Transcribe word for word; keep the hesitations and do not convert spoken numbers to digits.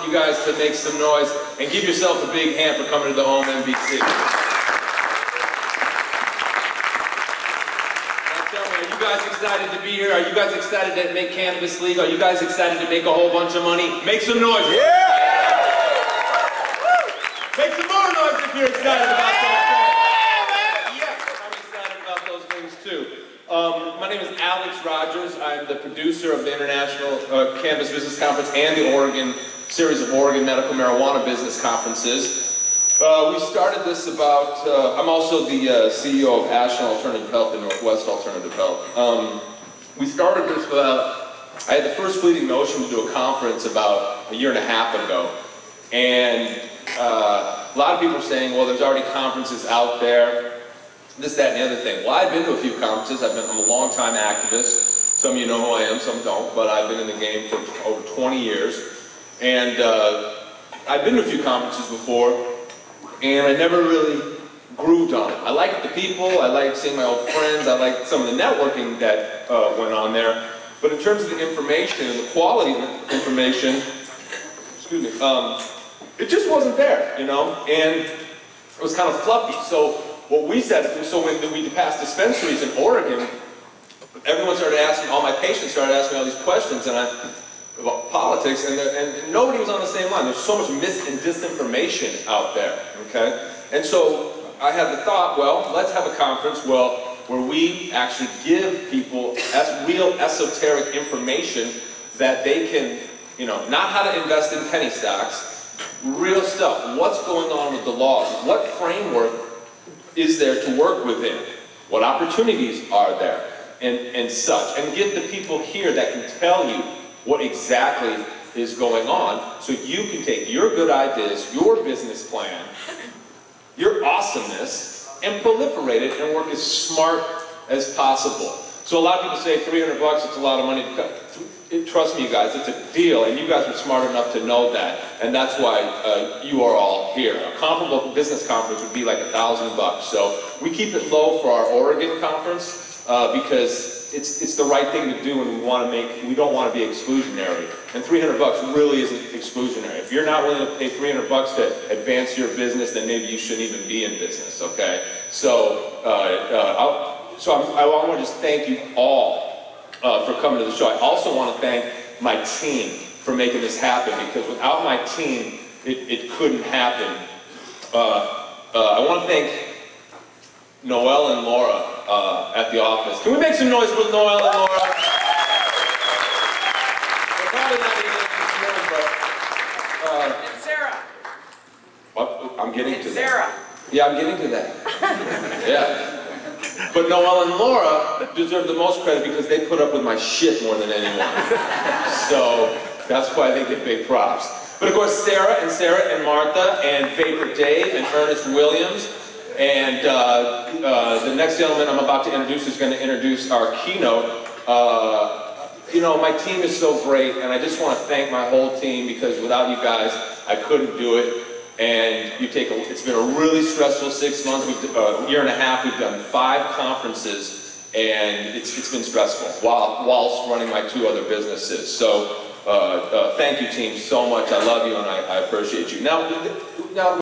you guys to make some noise and give yourself a big hand for coming to the O M B C. Are you guys excited to be here? Are you guys excited to make cannabis legal? Are you guys excited to make a whole bunch of money? Make some noise. Yeah! Make some more noise if you're excited about those things. Yes, I'm excited about those things too. Um, my name is Alex Rogers. I'm the producer of the International uh, Cannabis Business Conference and the Oregon series of Oregon Medical Marijuana Business Conferences. Uh, we started this about, uh, I'm also the uh, C E O of Ashland Alternative Health and Northwest Alternative Health. Um, we started this, uh, I had the first fleeting notion to do a conference about a year and a half ago. And uh, a lot of people are saying, well, there's already conferences out there, this, that, and the other thing. Well, I've been to a few conferences. I've been, I'm a long-time activist. Some of you know who I am, some don't, but I've been in the game for over twenty years. And uh, I've been to a few conferences before, and I never really grooved on it. I liked the people, I liked seeing my old friends, I liked some of the networking that uh, went on there. But in terms of the information and the quality of the information, excuse me, um, it just wasn't there, you know? And it was kind of fluffy. So what we said, so when we passed dispensaries in Oregon, everyone started asking, all my patients started asking me all these questions, and I, about politics, and, and nobody was on the same line. There's so much mis and disinformation out there, okay? And so I had the thought, well, let's have a conference well, where we actually give people as real esoteric information that they can, you know, not how to invest in penny stocks, real stuff. What's going on with the laws? What framework is there to work within? What opportunities are there? And, and such. And get the people here that can tell you what exactly is going on, so you can take your good ideas, your business plan, your awesomeness, and proliferate it and work as smart as possible. So a lot of people say three hundred bucks, it's a lot of money to cut. It, trust me, you guys, it's a deal, and you guys are smart enough to know that, and that's why uh, you are all here. A comparable business conference would be like a thousand bucks. So we keep it low for our Oregon conference uh, because It's, it's the right thing to do, and we want to make, we don't want to be exclusionary. And three hundred bucks really isn't exclusionary. If you're not willing to pay three hundred bucks to advance your business, then maybe you shouldn't even be in business, okay? So, uh, uh, I'll, so I'm, I want to just thank you all uh, for coming to the show. I also want to thank my team for making this happen, because without my team, it, it couldn't happen. Uh, uh, I want to thank Noel and Laura uh, at the office. Can we make some noise for Noel and Laura? They're probably not even in this room, but... Uh, and Sarah. What? I'm getting and to Sarah. that. Yeah, I'm getting to that. Yeah. But Noel and Laura deserve the most credit because they put up with my shit more than anyone. So that's why they get big props. But of course, Sarah and Sarah and Martha and Vapor Dave and Ernest Williams. And uh, uh, the next gentleman I'm about to introduce is going to introduce our keynote. Uh, you know, my team is so great, and I just want to thank my whole team, because without you guys, I couldn't do it. And you take a, it's been a really stressful six months, we've, uh, a year and a half. We've done five conferences, and it's, it's been stressful while, whilst running my two other businesses. So uh, uh, thank you, team, so much. I love you, and I, I appreciate you. Now, now.